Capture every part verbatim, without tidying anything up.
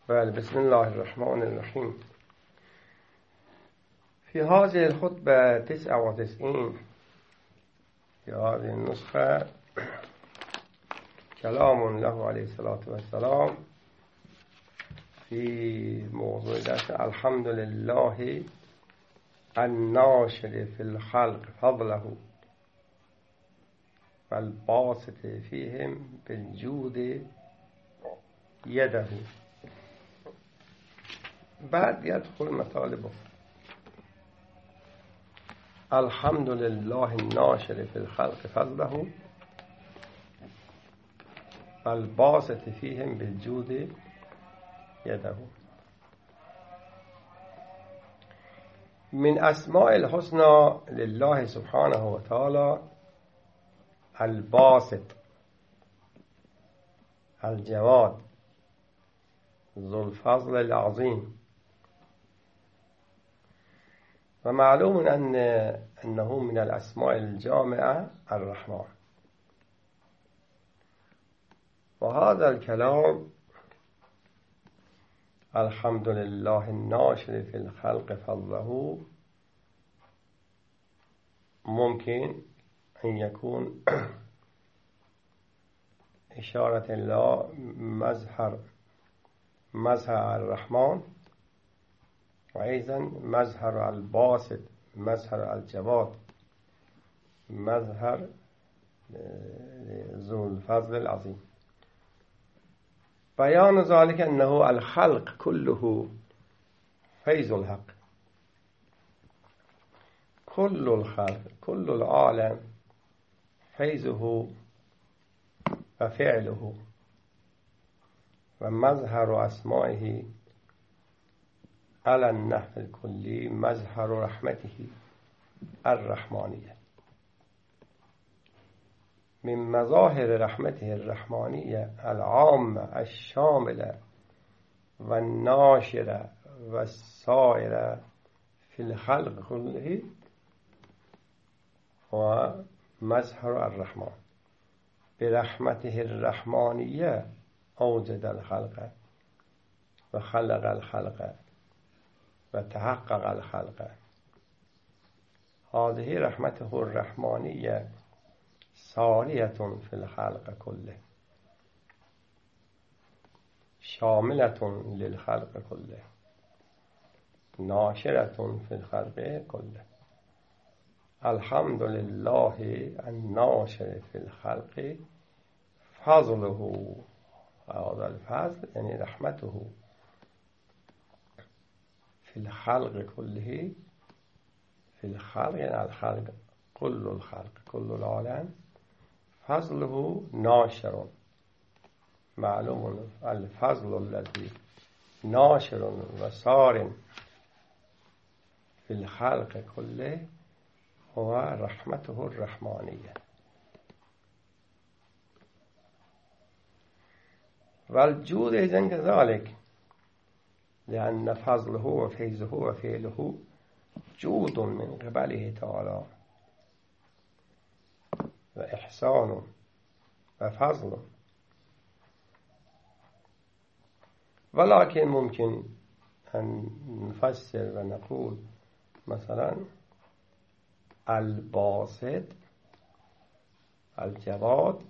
بله، بسم الله الرحمن الرحيم. في هذه الخطبة تسعة وتسعين في هذه النسخة كلام له عليه الصلاة والسلام في موضوع الحمد لله الناشر في الخلق فضله والباسط فيهم بالجود يده. بعد يدخل مطالبه. الحمد لله الناشر في الخلق فضله والباسط فيهم بالجود يده. من أسماء الحسنى لله سبحانه وتعالى الباسط، الجواد، ذو الفضل العظيم. ومعلوم أن أنه من الأسماء الجامعة الرحمن. وهذا الكلام الحمد لله الناشر في الخلق فضله ممكن أن يكون إشارة إلى مظهر مظهر الرحمن، وأيضا مظهر الباسط، مظهر الجواد، مظهر ذو الفضل العظيم. بيان ذلك أنه الخلق كله فيض الحق، كل الخلق كل العالم فيضه وفعله، ومظهر أسمائه على النحو الكلي مظهر رحمته الرحمانية. من مظاهر رحمته الرحمانية العامة الشاملة والناشرة والسائرة في الخلق كله هو مظهر الرحمن. برحمته الرحمانية أوجد الخلق وخلق الخلق وتحقق الخلق. هذه رحمته الرحمانية سارية في الخلق كله، شاملة للخلق كله، ناشرة في الخلق كله. الحمد لله الناشر في الخلق فضله. هذا الفضل يعني رحمته في الخلق كله. في الخلق يعني الخلق كل الخلق كل العالم. فضله ناشر. معلوم الفضل الذي ناشر وسار في الخلق كله هو رحمته الرحمانية. والجود إذن كذلك، لأن فضله وفيضه وفعله جود من قبله تعالى وإحسان وفضل. ولكن ممكن أن نفسر ونقول مثلا الباسط الجواد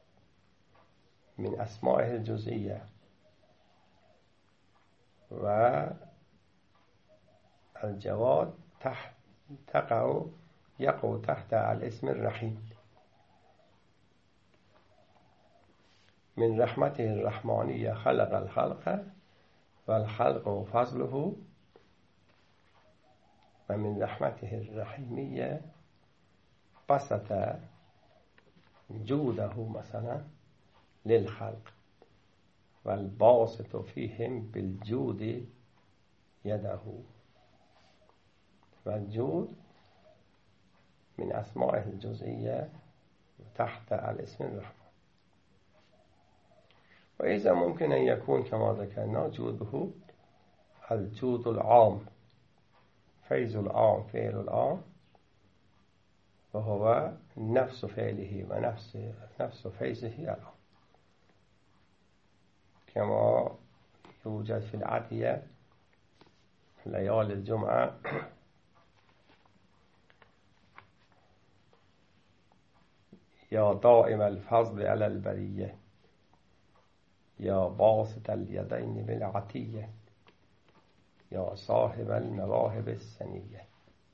من أسمائه الجزئية، والجواد تحت تقع يقع تحت الاسم الرحيم. من رحمته الرحمانية خلق الخلق والخلق فضله، ومن رحمته الرحيمية بسط جوده مثلا للخلق والباسط فيهم بالجود يده. والجود من أسمائه الجزئية تحت الاسم الرحمن. وإذا ممكن أن يكون كما ذكرنا جوده الجود العام، فيض العام، فعل العام، وهو نفس فعله ونفس نفس فيضه العام، كما يوجد في العدية ليالي الجمعة يا دائم الفضل على البرية يا باسط اليدين بالعطية يا صاحب المواهب السنية.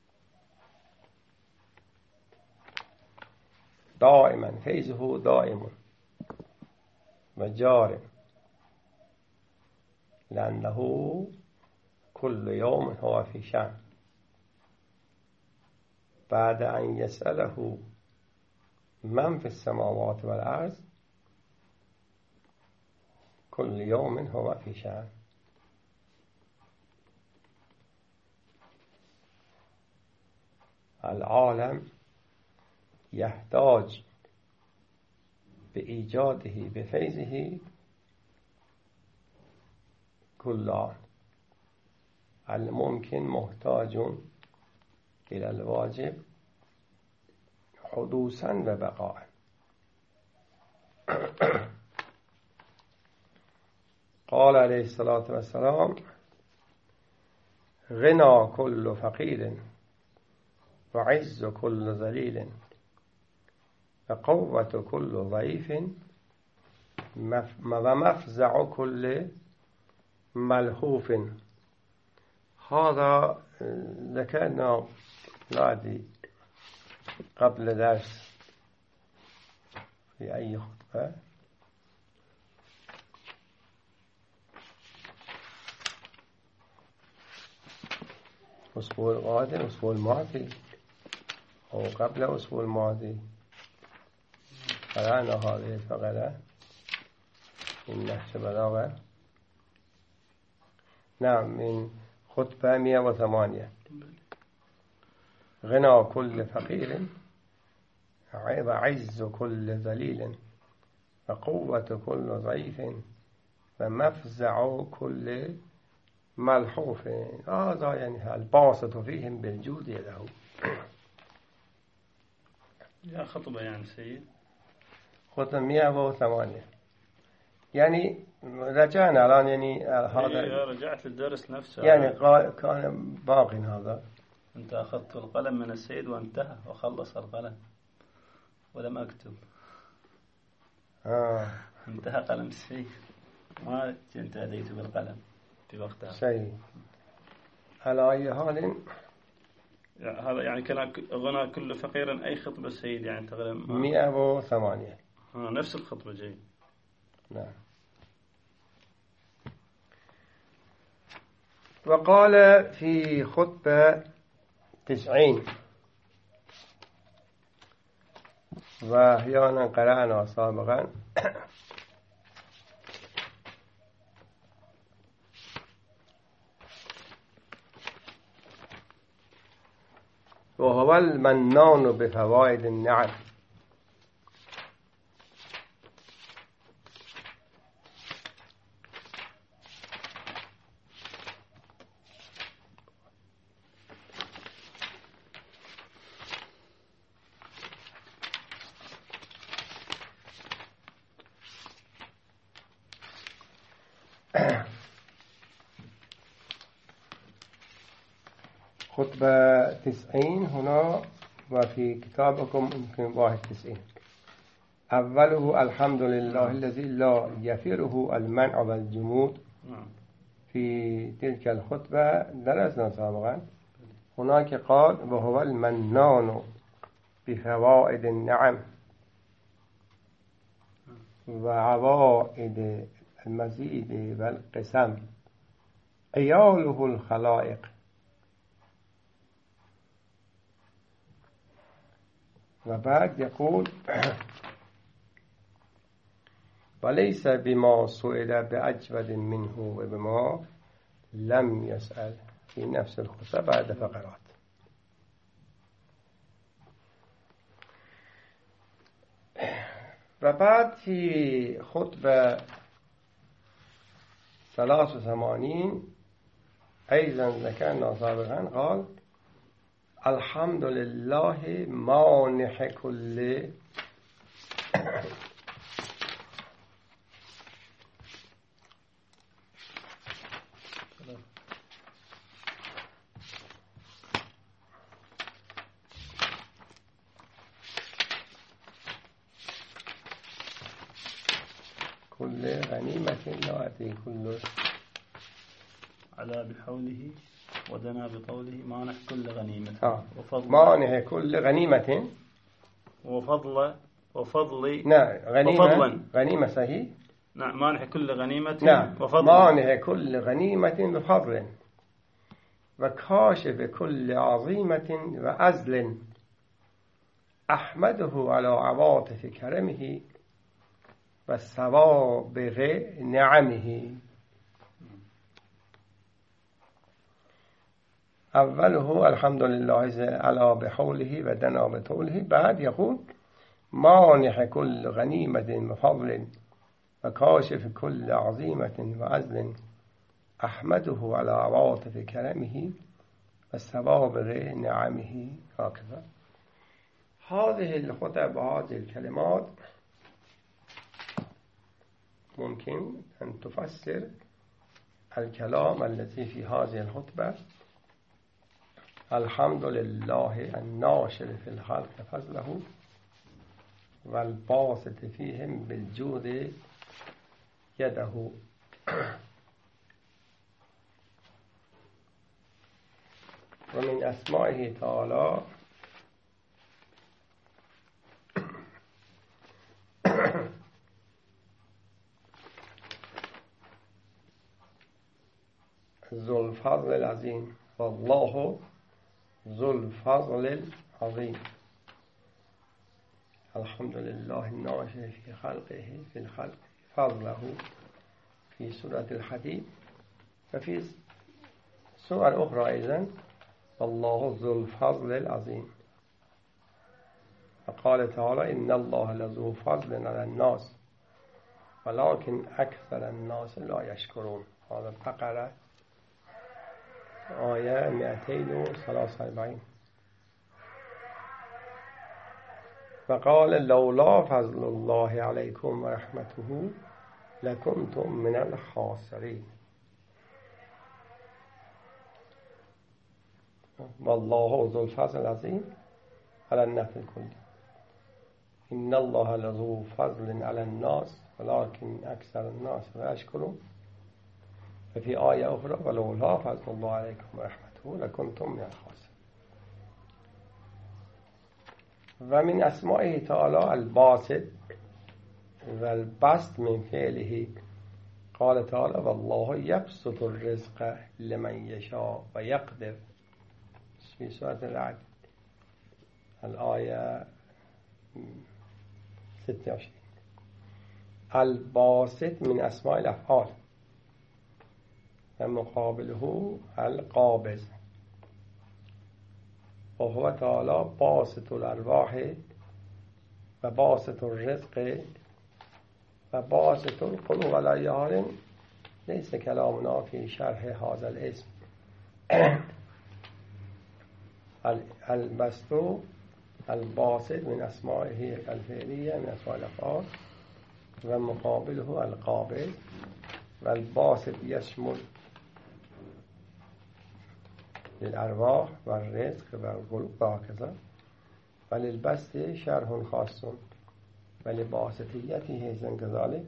دائما فيضه دائم وجار لأنه كل يوم هو في شأن بعد أن يسأله من في السماوات والأرض كل يوم هو في شأن. العالم يحتاج بإيجاده بفيضه كل آن. الممكن محتاج إلى الواجب حدوثا وبقاء. قال عليه الصلاة والسلام غنى كل فقير وعز كل ذليل وقوة كل ضعيف ومفزع كل ملهوف. هذا ذكرنا نادي قبل درس في أي خطبة أسبوع القادم الأسبوع الماضي أو قبل الأسبوع الماضي قرأنا هذه الفقرة من نهج بلاغة. نعم من خطبة مئة وثمانية. غنى كل فقير وعز كل ذليل وقوة كل ضعيف ومفزع كل ملحوف. هذا يعني الباسط فيهم بالجود يده. يا خطبة يعني سيد خطبة مئة وثمانية. يعني رجعنا الآن يعني هذا إيه رجعت للدرس نفسه يعني كان باقي هذا. أنت أخذت القلم من السيد وانتهى وخلص القلم ولم أكتب. آه. انتهى قلم السيد ما كنت أديت بالقلم في وقتها شيء على أي حال. هذا يعني كان غنى كل فقير أي خطبة السيد يعني تقريبا مئة وثمانية. آه نفس الخطبة جيد. نعم. وقال في خطبة تسعين وأحيانا قرأنا سابقا وهو المنان بفوائد النعم. خطبة تسعين هنا وفي كتابكم يمكن واحد تسعين. أوله الحمد لله الذي لا يفره المنع والجمود. في تلك الخطبة درسنا سابقا هناك قال وهو المنان بفوائد النعم وعوائد المزيد والقسم عياله الخلائق. وبعد يقول وليس بما سئل بأجود منه وبما لم يسأل في نفس الخطبة بعد فقرات. وبعد في خطبة ثلاث وثمانين أيضا ذكرنا سابقا قال الحمد لله مانح كل غنيمة لا أدري كل على بحوله ودنا بطوله مانح كل غنيمة آه. وفضل مانح كل غنيمة وفضل وفضل نعم غنيمة وفضلا غنيمة صحيح نعم مانح كل غنيمة نعم وفضل مانح كل غنيمة بفضل وكاشف كل عظيمة وأزل أحمده على عواطف كرمه وسوابغ نعمه. أوله الحمد لله على بحوله ودنا بطوله. بعد يقول مانح كل غنيمة بفضل وكاشف كل عظيمة وأزل أحمده على عواطف كرمه وسوابغ نعمه. هكذا هذه الخطب وهذه الكلمات ممكن أن تفسر الكلام الذي في هذه الخطبة. الحمد لله الناشر في الخلق فضله والباسط فيهم بالجود يده. ومن أسمائه تعالى ذو الفضل العظيم. والله ذو الفضل العظيم. الحمد لله الناشر في خلقه في الخلق فضله في سورة الحديد. وفي سورة أخرى أيضا والله ذو الفضل العظيم. وقال تعالى إن الله لذو فضل على الناس ولكن أكثر الناس لا يشكرون. هذا البقرة آية مئتين وثلاثة وأربعين. وقال لولا فضل الله عليكم ورحمته لكنتم من الخاسرين. والله ذو الفضل العظيم على النفس الكلي. إن الله لذو فضل على الناس ولكن أكثر الناس لا يشكرون. ففي آية أخرى ولولا فضل الله عليكم ورحمته لكنتم من الخاسرين. ومن أسمائه تعالى الباسط والبسط من فعله. قال تعالى والله يبسط الرزق لمن يشاء ويقدر في سورة الرعد الآية ستة وعشرين. الباسط من أسماء الأفعال ومقابله القابض. وهو تعالى باسط الأرواح وباسط الرزق وباسط القلوب. على أي ليس كلامنا في شرح هذا الاسم. البسط الباسط من أسمائه الفعلية من أسماء الأفعال ومقابله القابض. والباسط يشمل للأرواح والرزق والقلوب وهكذا. وللبسط شرح خاص ولباسطيته إذن كذلك.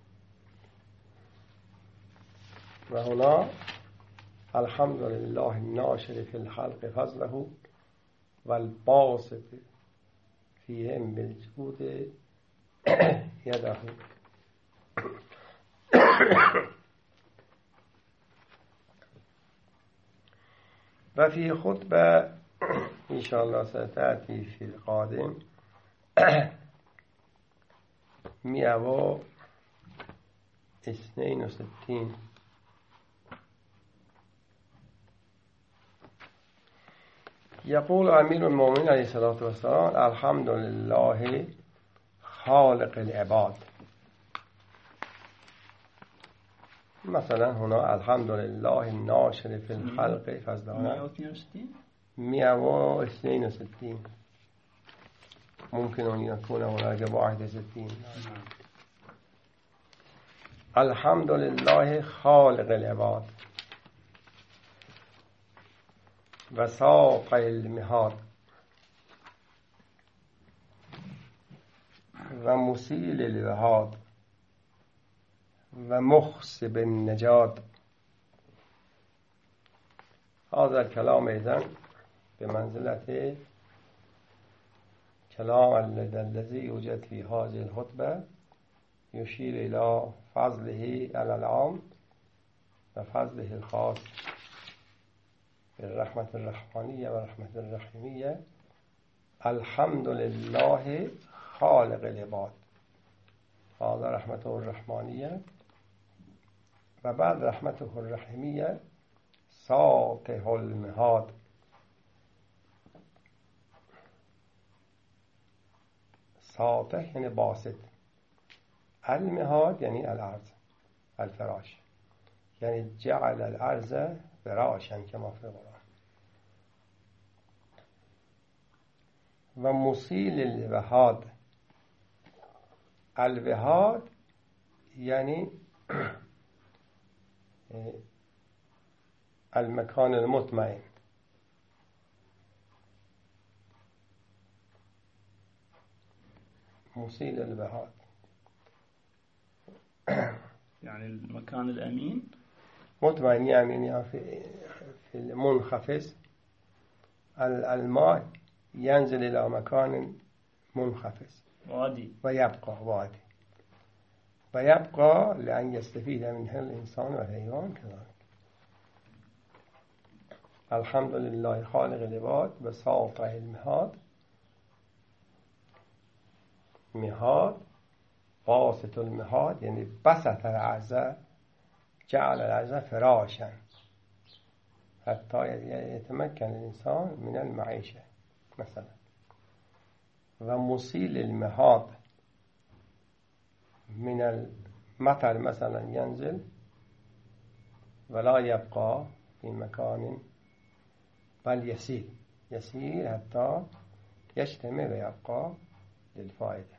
وهنا الحمد لله الناشر في الخلق فضله والباسط فيهم بالجود يده. وفي خطبة إن شاء الله ستأتي في القادم مئة واثنين وستين. يقول أمير المؤمنين عليه الصلاة والسلام الحمد لله خالق العباد. مثلا هنا الحمد لله الناشر في الخلق فضله مئة واثنين وستين. ممكن أن يكون هناك واحد وستين. الحمد لله خالق العباد وساق المهاد ومسيل الوهاد و مخصب النجاد. هذا الكلام أيضا بمنزلة كلام الذي يوجد في هذه الخطبة يشير إلى فضله على العام وفضله الخاص بالرحمة الرحمانية والرحمة الرحيمية. الحمد لله خالق العباد، هذا رحمته الرحمانية. و بعد رحمته الرحيمية ساطح المهاد، ساطح یعنی باسط، المهاد یعنی الارض، الفراش، یعنی جعل الارض فراشا كما في القرآن. و مسیل الوهاد، الوهاد یعنی المكان المطمئن، مسيل الوهاد يعني المكان الأمين، مطمئن يعني في في المنخفض. الماء ينزل إلى مكان منخفض وادي ويبقى وادي ويبقى لأن يستفيد منه الإنسان والحيوان كذلك. الحمد لله خالق العباد وساطع المهاد، مهاد باسط المهاد يعني بسط الأرض، جعل الأرض فراشا حتى يتمكن الإنسان من المعيشة مثلا. و مسيل المهاد من المطر مثلا ينزل ولا يبقى في مكان بل يسير يسير حتى يجتمع ويبقى للفائدة.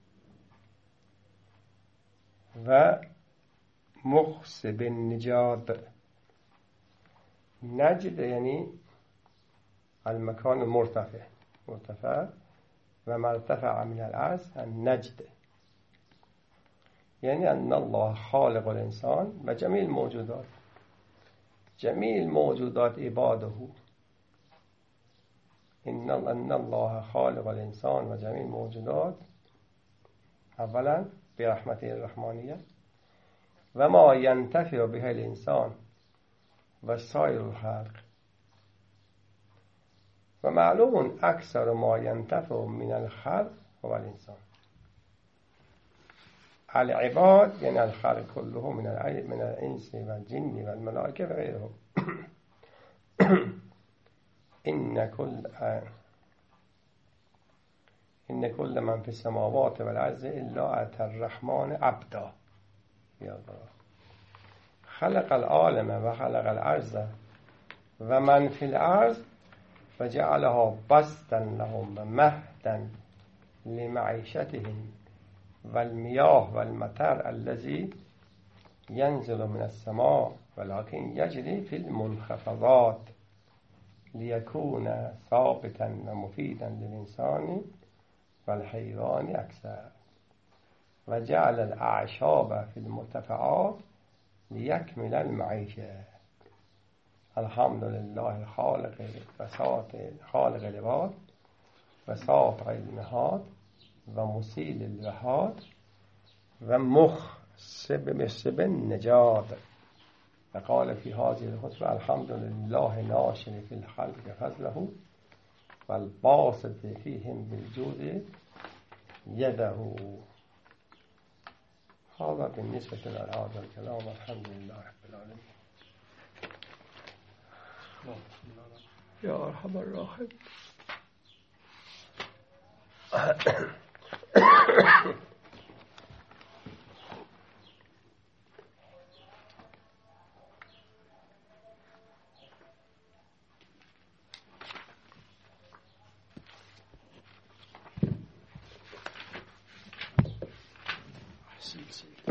و مخصب النجاد، نجد يعني المكان المرتفع، مرتفع و مرتفع من الأرض النجد، يعني أن الله خالق الإنسان و جميع الموجودات، جميع الموجودات عباده. إن أن الله خالق الإنسان و جميع الموجودات أولا برحمته الرحمانية و ما ينتفع به الإنسان و سائر الخلق. و معلوم أكثر ما ينتفع من الخلق هو الإنسان. العباد يعني الخلق كله من من الإنس والجن والملائكة وغيرهم. إن كل إن كل من في السماوات والأرض إلا أتى الرحمن عبدا. خلق العالم وخلق الأرض ومن في الأرض فجعلها بسطا لهم ومهدا لمعيشتهم والمياه والمطر الذي ينزل من السماء ولكن يجري في المنخفضات ليكون ثابتا ومفيدا للإنسان والحيوان أكثر. وجعل الأعشاب في المرتفعات ليكمل المعيشة. الحمد لله خالق خالق العباد وساطع المهاد ومسيل الوهاد ومخصب النجاد. فقال في هذه الخطبة الحمد لله ناشر في الخلق فضله والباسط فيهم بالجود يده. هذا بالنسبة لهذا الكلام. الحمد لله رب العالمين. يا أرحم الراحمين. أحسن سيدي.